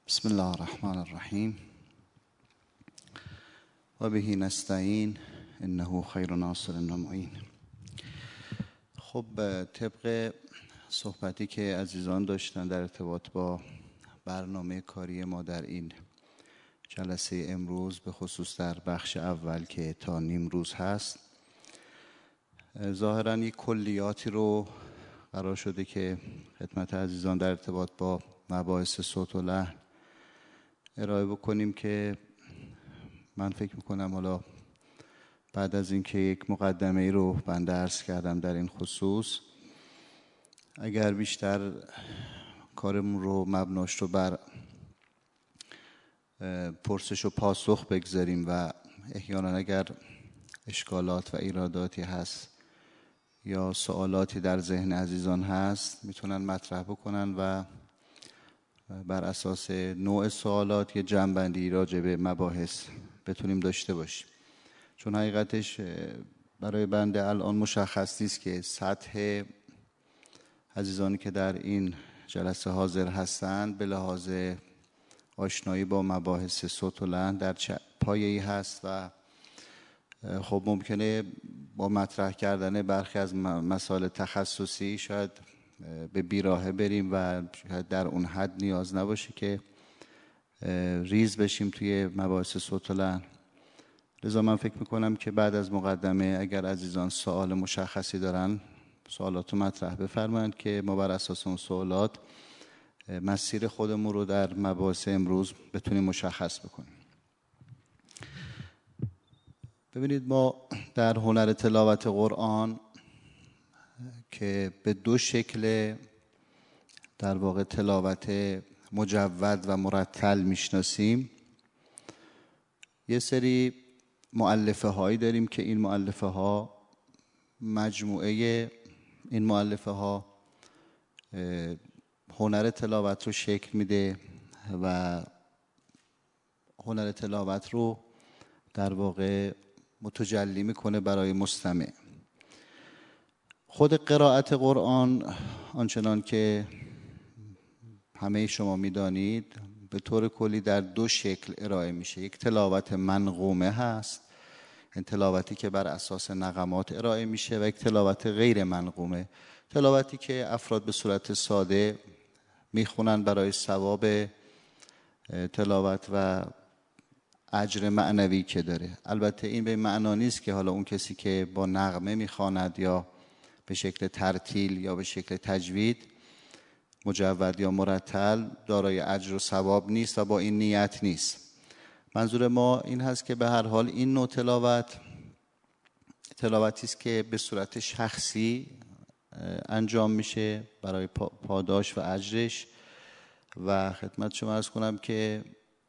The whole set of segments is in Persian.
بسم الله الرحمن الرحیم و به نستعین انه خیر ناصر و معین. خب طبق صحبتی که عزیزان داشتن در ارتباط با برنامه کاری ما در این جلسه امروز، به خصوص در بخش اول که تا نیم روز هست، ظاهراً یک کلیاتی رو قرار شده که خدمت عزیزان در ارتباط با مباحث صوت و لحن ارائه بکنیم که من فکر میکنم حالا بعد از اینکه یک مقدمه ای رو بنده عرض کردم در این خصوص، اگر بیشتر کارمون رو مبناش رو بر پرسش و پاسخ بگذاریم و احیانا اگر اشکالات و ایراداتی هست یا سوالاتی در ذهن عزیزان هست میتونن مطرح بکنن و بر اساس نوع سوالات یه جمع‌بندی راجع به مباحث بتونیم داشته باشیم. چون حقیقتش برای بنده الان مشخص نیست که سطح عزیزانی که در این جلسه حاضر هستند به لحاظ آشنایی با مباحث صوت و لحن در چه پایه‌ای هست و خب ممکنه با مطرح کردن برخی از مسائل تخصصی شاید به بیراهه بریم و شاید در اون حد نیاز نباشه که ریز بشیم توی مباحث صوت و لحن. لذا من فکر میکنم که بعد از مقدمه اگر عزیزان سوال مشخصی دارن سوالات رو مطرح بفرمایند که ما بر اساس اون سوالات مسیر خودمون رو در مباحث امروز بتونیم مشخص بکنیم. ببینید، ما در هنر تلاوت قرآن که به دو شکل در واقع تلاوت مجود و مرتل میشناسیم، یه سری مؤلفه هایی داریم که این مؤلفه ها مجموعه این مؤلفه ها هنر تلاوت رو شکل میده و هنر تلاوت رو در واقع متجلی میکنه برای مستمع. خود قرائت قرآن آنچنان که همه شما میدانید به طور کلی در دو شکل ارائه میشه. یک تلاوت منغومه هست، این تلاوتی که بر اساس نغمات ارائه میشه، و یک تلاوت غیر منغومه، تلاوتی که افراد به صورت ساده میخونن برای ثواب تلاوت و اجر معنوی که داره. البته این به معنا نیست که حالا اون کسی که با نغمه میخواند یا به شکل ترتیل یا به شکل تجوید مجود یا مرتل دارای اجر و ثواب نیست و با این نیت نیست. منظور ما این هست که به هر حال این نوع تلاوتی است که به صورت شخصی انجام میشه برای پاداش و اجرش، و خدمت شما عرض کنم که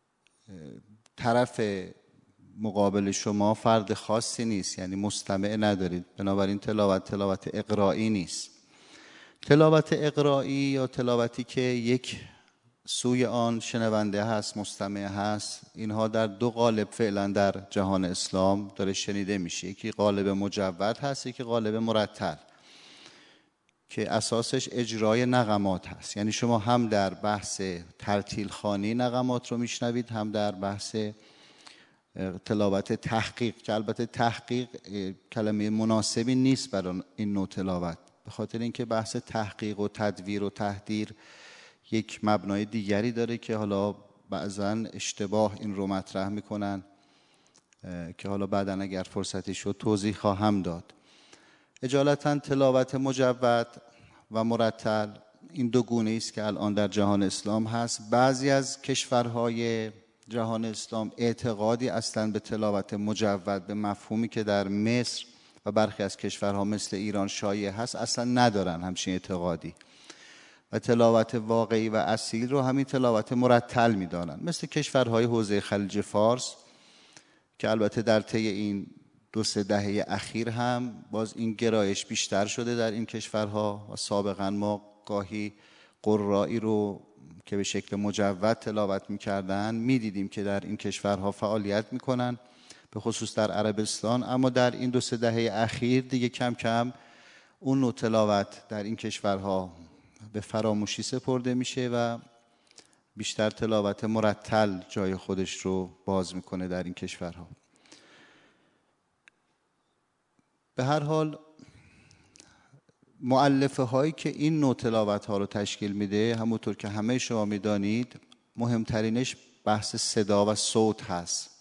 طرف مقابل شما فرد خاصی نیست، یعنی مستمع ندارید، بنابراین تلاوت اقرائی نیست. تلاوت اقرائی یا تلاوتی که یک سوی آن شنونده هست، مستمع هست، اینها در دو قالب فعلا در جهان اسلام داره شنیده میشه. یکی قالب مجود هست، یکی قالب مرتل که اساسش اجرای نغمات هست. یعنی شما هم در بحث ترتیل خوانی نغمات رو میشنوید، هم در بحث تلاوت تحقیق، که البته تحقیق کلمه مناسبی نیست برای این نوع تلاوت، به خاطر اینکه بحث تحقیق و تدویر و تحضیر یک مبنای دیگری داره که حالا بعضا اشتباه این رو مطرح میکنن که حالا بعدا اگر فرصتی شد توضیح خواهم داد. اجالتا تلاوت مجود و مرتل این دو گونه است که الان در جهان اسلام هست. بعضی از کشورهای جهان اسلام اعتقادی اصلا به تلاوت مجود به مفهومی که در مصر و برخی از کشورها مثل ایران شایع هست اصلا ندارن همچین اعتقادی، و تلاوت واقعی و اصیل رو همین تلاوت مرتل میدانن. مثل کشورهای حوزه خلیج فارس که البته در طی این 2-3 دهه اخیر هم باز این گرایش بیشتر شده در این کشورها، و سابقا ما گاهی قرائی رو که به شکل مجود تلاوت میکردن میدیدیم که در این کشورها فعالیت میکنن، به خصوص در عربستان. اما در این 2-3 دهه اخیر دیگه کم کم اون نوع تلاوت در این کشورها به فراموشی سپرده میشه و بیشتر تلاوت مرتل جای خودش رو باز میکنه در این کشورها. به هر حال مؤلفه هایی که این نوع تلاوت ها رو تشکیل میده، همونطور که همه شما میدانید، مهمترینش بحث صدا و صوت هست.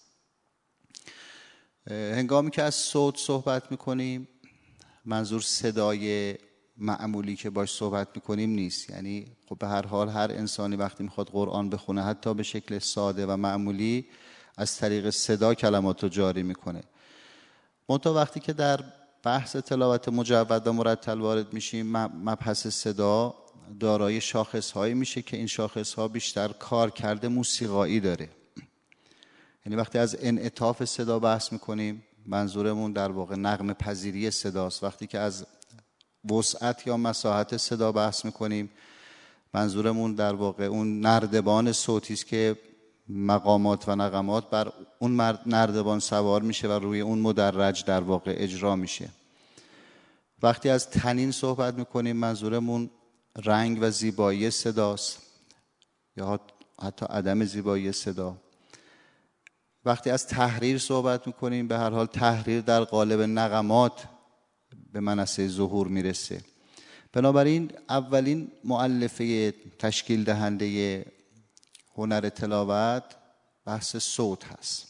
هنگامی که از صوت صحبت میکنیم، منظور صدای معمولی که باش صحبت میکنیم نیست. یعنی خب به هر حال هر انسانی وقتی میخواد قرآن بخونه، حتی به شکل ساده و معمولی، از طریق صدا کلمات رو جاری میکنه. منتها وقتی که در بحث تلاوت مجود و مرتل وارد میشیم، مبحث صدا دارای شاخص‌هایی میشه که این شاخص‌ها بیشتر کارکرد موسیقایی داره. یعنی وقتی از انعطاف صدا بحث میکنیم، منظورمون در واقع نغمه پذیری صداست. وقتی که از وسعت یا مساحت صدا بحث میکنیم، منظورمون در واقع اون نردبان صوتی است که مقامات و نغمات بر اون نردبان سوار میشه و روی اون مدرج در واقع اجرا میشه. وقتی از طنین صحبت میکنیم، منظورمون رنگ و زیبایی صداست یا حتی عدم زیبایی صدا. وقتی از تحریر صحبت میکنیم، به هر حال تحریر در قالب نغمات به منصه ظهور میرسه. بنابراین اولین مؤلفه تشکیل دهنده هنر تلاوت بحث صوت هست.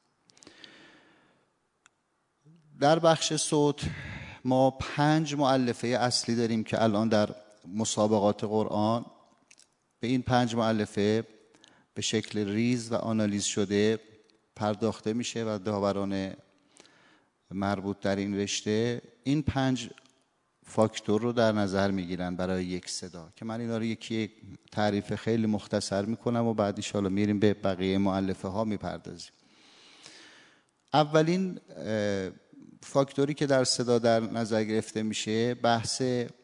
در بخش صوت ما 5 مؤلفه اصلی داریم که الان در مسابقات قرآن به این 5 مؤلفه به شکل ریز و آنالیز شده پرداخته میشه و داوران مربوط در این رشته این 5 فاکتور رو در نظر میگیرن برای یک صدا، که من اینا رو یکی تعریف خیلی مختصر میکنم و بعد ان شاءالله میریم به بقیه مؤلفه ها میپردازیم. اولین فاکتوری که در صدا در نظر گرفته میشه بحث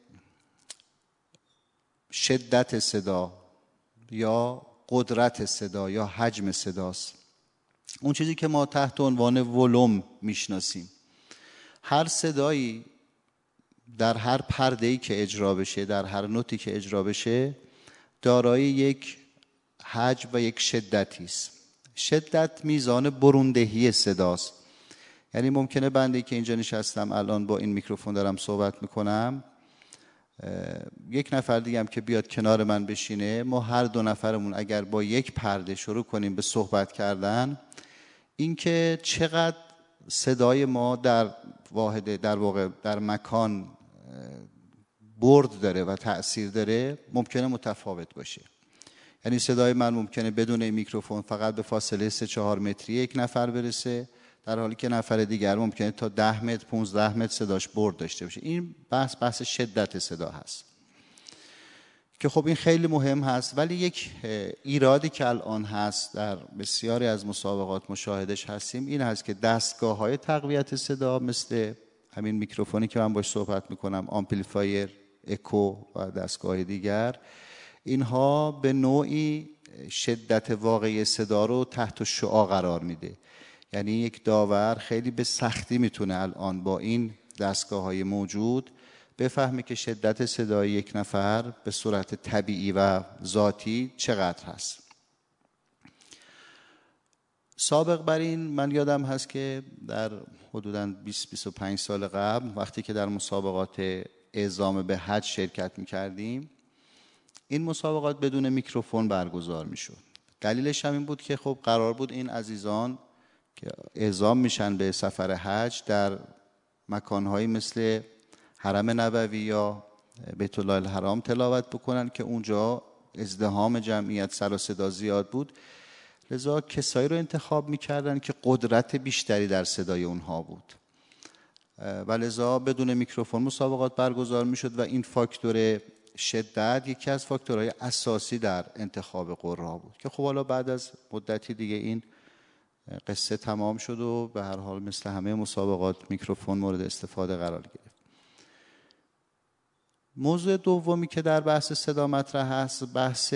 شدت صدا یا قدرت صدا یا حجم صداست. اون چیزی که ما تحت عنوان ولوم میشناسیم. هر صدایی در هر پرده‌ای که اجرا بشه، در هر نوتی که اجرا بشه، دارای یک حجم و یک شدتی است. شدت میزان بروندهی صداست. یعنی ممکنه بنده که اینجا نشستم الان با این میکروفون دارم صحبت میکنم، یک نفر دیگه هم که بیاد کنار من بشینه، ما هر 2 نفرمون اگر با یک پرده شروع کنیم به صحبت کردن، اینکه چقدر صدای ما در واقع در مکان برد داره و تأثیر داره ممکنه متفاوت باشه. یعنی صدای من ممکنه بدون این میکروفون فقط به فاصله 3-4 متری یک نفر برسه، در حالی که نفر دیگر ممکنه تا 10 متر 15 متر صداش برد داشته باشه. این بحث شدت صدا هست که خب این خیلی مهم هست. ولی یک ایرادی که الان هست در بسیاری از مسابقات مشاهدش هستیم این هست که دستگاه‌های تقویت صدا مثل همین میکروفونی که من باش صحبت میکنم، آمپلیفایر، اکو و دستگاه دیگر، اینها به نوعی شدت واقعی صدا رو تحت شعاع قرار میده. یعنی یک داور خیلی به سختی میتونه الان با این دستگاه‌های موجود بفهمه که شدت صدای یک نفر به صورت طبیعی و ذاتی چقدر هست. سابق بر این من یادم هست که در حدوداً 20-25 سال قبل وقتی که در مسابقات اعزام به حج شرکت میکردیم، این مسابقات بدون میکروفون برگزار میشد. دلیلش هم این بود که خب قرار بود این عزیزان که اعزام میشن به سفر حج در مکانهایی مثل حرم نبوی یا بیت الله الحرام تلاوت بکنن که اونجا ازدحام جمعیت، سر و صدا زیاد بود. لذا کسایی رو انتخاب میکردن که قدرت بیشتری در صدای اونها بود و لذا بدون میکروفون مسابقات برگزار میشد و این فاکتور شدت یکی از فاکتورهای اساسی در انتخاب قرا بود که خب حالا بعد از مدتی دیگه این قصه تمام شد و به هر حال مثل همه مسابقات میکروفون مورد استفاده قرار گرفت. موضوع دومی که در بحث صدا مطرح هست بحث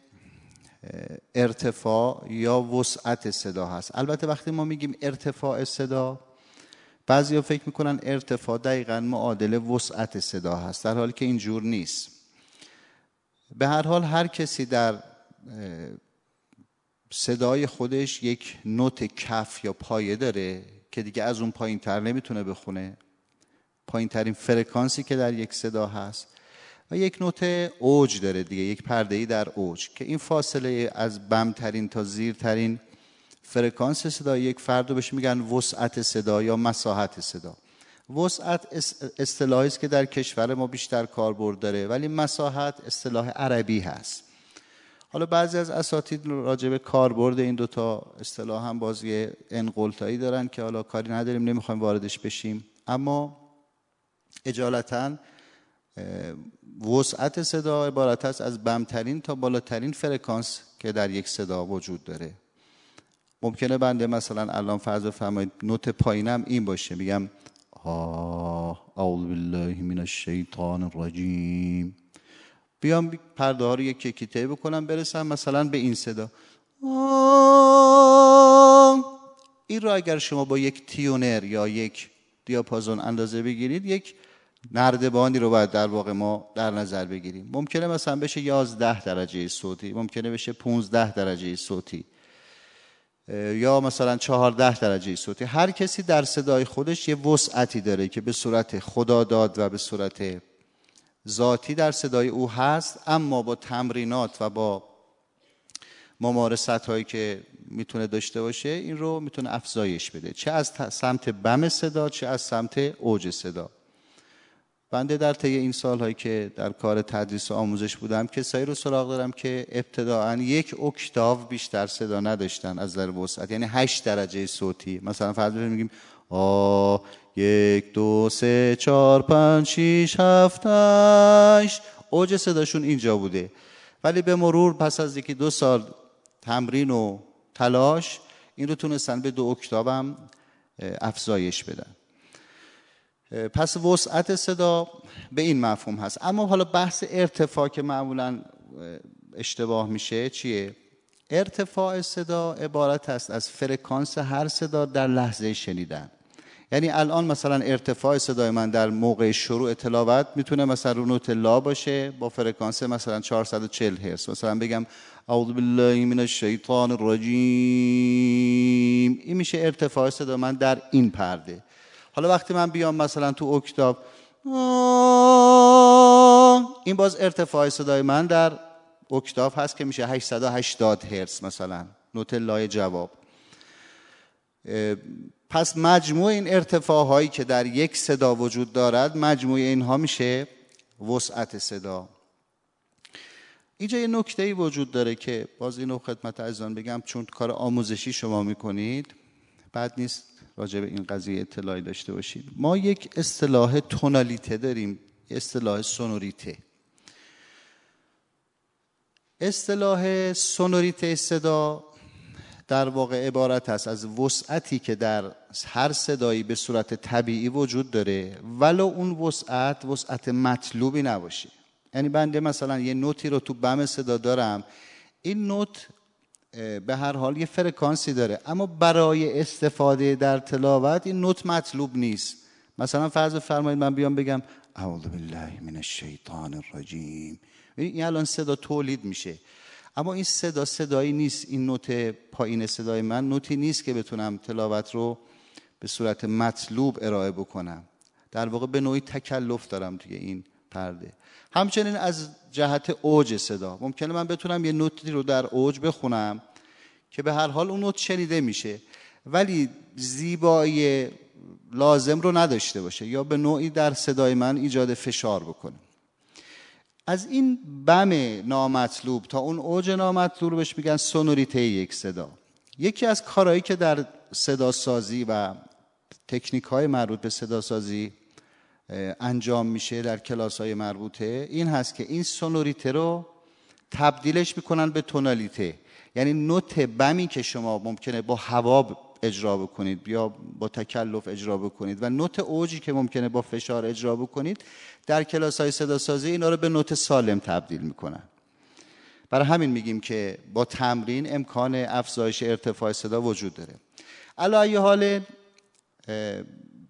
ارتفاع یا وسعت صدا هست. البته وقتی ما میگیم ارتفاع صدا، بعضیا فکر میکنن ارتفاع دقیقاً معادل وسعت صدا هست، در حالی که اینجور نیست. به هر حال هر کسی در صدای خودش یک نوت کف یا پایه داره که دیگه از اون پایین تر نمیتونه بخونه، پایین ترین فرکانسی که در یک صدا هست، و یک نوت اوج داره دیگه، یک پرده‌ای در اوج که این فاصله از بم ترین تا زیر ترین فرکانس صدا یک فرد رو بهش میگن وسعت صدا یا مساحت صدا. وسعت اصطلاحی است که در کشور ما بیشتر کاربرد داره، ولی مساحت اصطلاح عربی هست. حالا بعضی از اساتید راجع به کاربرد این دوتا اصطلاح هم بازی انقلتایی دارن که حالا کاری نداریم، نمیخوایم واردش بشیم، اما اجالتاً وسعت صدا عبارت است از بمترین تا بالاترین فرکانس که در یک صدا وجود داره. ممکنه بنده مثلا الان فرض بفرمایید نوت پایینم این باشه، میگم اعوذ بالله من الشیطان الرجیم، بیام پرده ها رو یک یکی طی بکنم برسم مثلا به این صدا. این رو اگر شما با یک تیونر یا یک دیاپازون اندازه بگیرید، یک نردبانی رو باید در واقع ما در نظر بگیریم. ممکنه مثلا بشه 11 درجه صوتی، ممکنه بشه 15 درجه صوتی، یا مثلا 14 درجه صوتی. هر کسی در صدای خودش یه وسعتی داره که به صورت خدا داد و به صورت ذاتی در صدای او هست، اما با تمرینات و با ممارست هایی که میتونه داشته باشه این رو میتونه افزایش بده، چه از سمت بم صدا چه از سمت اوج صدا. بنده در طی این سالهایی که در کار تدریس و آموزش بودم کسایی رو سراغ دارم که ابتداعاً 1 اکتاو بیشتر صدا نداشتن از نظر وسعت، یعنی 8 درجه صوتی. مثلا فرض میگیم 1 2 3 4 5 6 7 8، اوج صداشون اینجا بوده، ولی به مرور پس از 1-2 سال تمرین و تلاش این رو تونستن به 2 اکتاو هم افزایش بدن. پس وسعت صدا به این مفهوم هست. اما حالا بحث ارتفاع که معمولا اشتباه میشه چیه؟ ارتفاع صدا عبارت است از فرکانس هر صدا در لحظه شنیدن. یعنی الان مثلا ارتفاع صدای من در موقع شروع تلاوت میتونه مثلا رو نوت لا باشه با فرکانس مثلا 440 هرتز، مثلا بگم اعوذ بالله من الشیطان الرجیم، این میشه ارتفاع صدا من در این پرده. حالا وقتی من بیام مثلا تو اکتاو، این باز ارتفاع صدای من در اکتاو هست که میشه 880 هرتز مثلا، نوت لای جواب. پس مجموع این ارتفاع هایی که در یک صدا وجود دارد، مجموع اینها میشه وسعت صدا. اینجا یه نکته‌ای وجود داره که باز اینو خدمت عزیزان بگم، چون کار آموزشی شما میکنید بد نیست راجع به این قضیه اطلاعی داشته باشید. ما یک اصطلاح تونالیته داریم، اصطلاح سونوریته. اصطلاح سونوریته صدا در واقع عبارت است از وسعتی که در هر صدایی به صورت طبیعی وجود داره، ولو اون وسعت مطلوبی نباشه. یعنی بنده مثلا یه نوتی رو تو بم صدا دارم، این نوت به هر حال یه فرکانسی داره، اما برای استفاده در تلاوت این نوت مطلوب نیست. مثلا فرض فرمایید من بیام بگم اعوذ بالله من الشیطان الرجیم، این الان صدا تولید میشه، اما این صدایی نیست. این نوت پایین صدای من نوتی نیست که بتونم تلاوت رو به صورت مطلوب ارائه بکنم. در واقع به نوعی تکلف دارم توی این پرده. همچنین از جهت اوج صدا ممکنه من بتونم یه نوتی رو در اوج بخونم که به هر حال اون نوت شنیده میشه، ولی زیبایی لازم رو نداشته باشه یا به نوعی در صدای من ایجاد فشار بکنه. از این بم نامطلوب تا اون اوج نامطلوب رو بهش میگن سونوریته یک صدا. یکی از کارهایی که در صدا سازی و تکنیک های مربوط به صدا سازی انجام میشه در کلاس های مربوطه این هست که این سونوریته رو تبدیلش میکنن به تونالیته. یعنی نوت بمی که شما ممکنه با هوا اجرا بکنید یا با تکلف اجرا بکنید و نوت اوجی که ممکنه با فشار اجرا بکنید، در کلاس های صدا سازی اینا رو به نوت سالم تبدیل میکنن. برای همین میگیم که با تمرین امکان افزایش ارتفاع صدا وجود داره. علی ای حال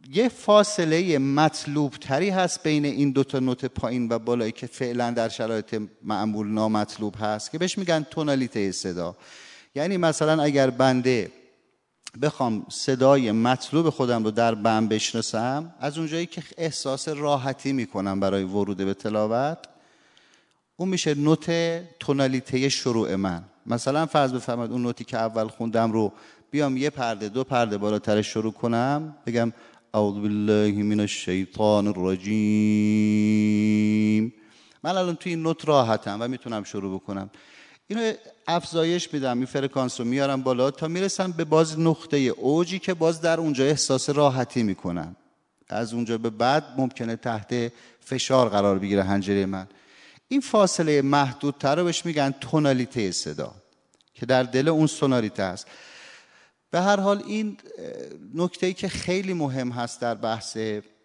یه فاصله مطلوب تری هست بین این دوتا نوت پایین و بالایی که فعلا در شرایط معمول نامطلوب هست که بهش میگن تونالیته صدا. یعنی مثلا اگر بنده بخوام صدای مطلوب خودم رو در بم بشناسم، از اونجایی که احساس راحتی میکنم برای ورود به تلاوت، اون میشه نوت تونالیته شروع من. مثلا فرض بفرمایید اون نوتی که اول خوندم رو بیام یه پرده دو پرده بالاتر شروع کنم، بگم اعوذ بالله من الشیطان الرجیم. من الان توی این نوت راحتم و میتونم شروع بکنم. اینو افزایش میدم، این فرکانس رو میارم بالا تا میرسم به باز نقطه اوجی که باز در اونجا احساس راحتی میکنم. از اونجا به بعد ممکنه تحت فشار قرار بگیره حنجره من. این فاصله محدودتر رو بهش میگن تونالیته صدا که در دل اون سوناریته است. به هر حال این نکته‌ای که خیلی مهم هست در بحث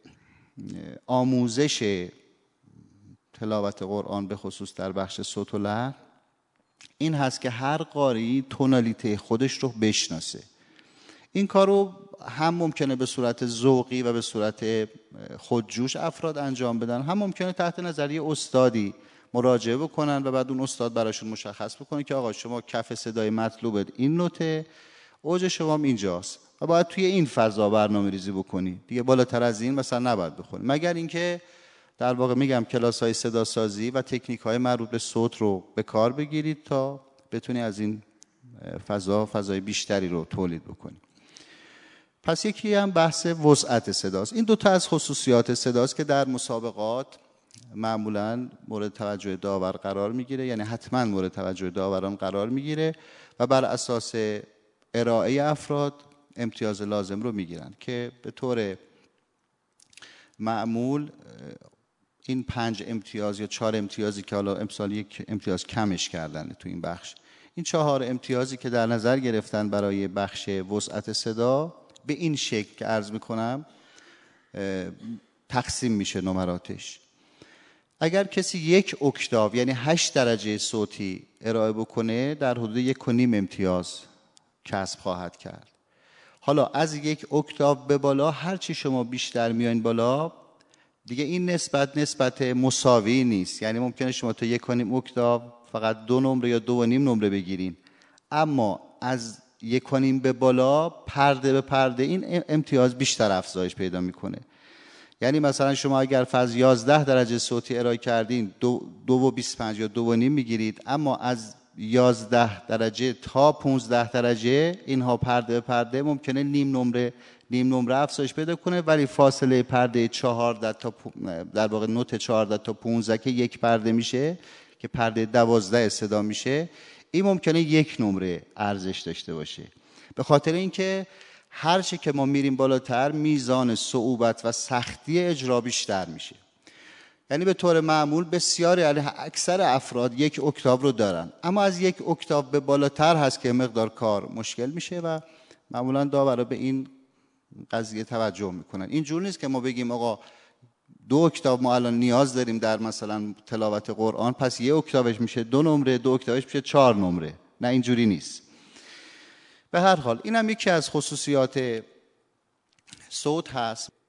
آموزش تلاوت قرآن به خصوص در بخش صوت و لحن این هست که هر قاری تونالیته خودش رو بشناسه. این کار رو هم ممکنه به صورت ذوقی و به صورت خودجوش افراد انجام بدن، هم ممکنه تحت نظریه استادی مراجعه بکنن و بعد اون استاد براشون مشخص بکنه که آقا شما کف صدای مطلوبت این نوته، اوج شما اینجاست و باید توی این فضا برنامه ریزی بکنی، دیگه بالاتر از این مثلا نباید بخونی. مگر اینکه در واقع میگم کلاس های صدا سازی و تکنیک های مربوط به صوت رو به کار بگیرید تا بتونی از این فضای بیشتری رو تولید بکنی. پس یکی هم بحث وسعت صداست. این دوتا از خصوصیات صداست که در مسابقات معمولاً مورد توجه داور قرار میگیره، یعنی حتما مورد توجه داوران قرار میگیره و بر اساس ارائه افراد امتیاز لازم رو میگیرن که به طور معمول این 5 امتیاز یا 4 امتیازی که حالا امسال یک امتیاز کمش کردن تو این بخش، این 4 امتیازی که در نظر گرفتن برای بخش وسعت صدا به این شکل که عرض میکنم تقسیم میشه نمراتش. اگر کسی 1 اکتاو یعنی 8 درجه صوتی ارائه بکنه در حدود 1.5 امتیاز کسب خواهد کرد. حالا از 1 اکتاو به بالا هر چی شما بیشتر میاین بالا دیگه این نسبت مساوی نیست، یعنی ممکنه شما تا 1.5 اکتاو فقط 2 نمره یا 2.5 نمره بگیرین، اما از 1.5 به بالا پرده به پرده این امتیاز بیشتر افزایش پیدا میکنه. یعنی مثلا شما اگر فرض 11 درجه صوتی ارائه کردین 2.25 یا 2.5 میگیرید، اما از 11 درجه تا 15 درجه اینها پرده به پرده ممکنه نیم نمره افزایش پیدا کنه، ولی فاصله پرده 14 تا در واقع نوت 14 تا 15 که یک پرده میشه که پرده 12 صدا میشه، این ممکنه 1 نمره ارزش داشته باشه. به خاطر اینکه هر چی که ما میریم بالاتر میزان صعوبت و سختی اجرا بیشتر میشه. یعنی به طور معمول بسیاری یعنی اکثر افراد 1 اکتاو رو دارن، اما از 1 اکتاو به بالاتر هست که مقدار کار مشکل میشه و معمولا داورا به این قضیه توجه میکنن. اینجور نیست که ما بگیم آقا 2 اکتاو ما الان نیاز داریم در مثلا تلاوت قرآن، پس 1 اکتاوش میشه 2 نمره، 2 اکتاوش میشه 4 نمره. نه، اینجوری نیست. به هر حال اینم یکی از خصوصیات صوت هست.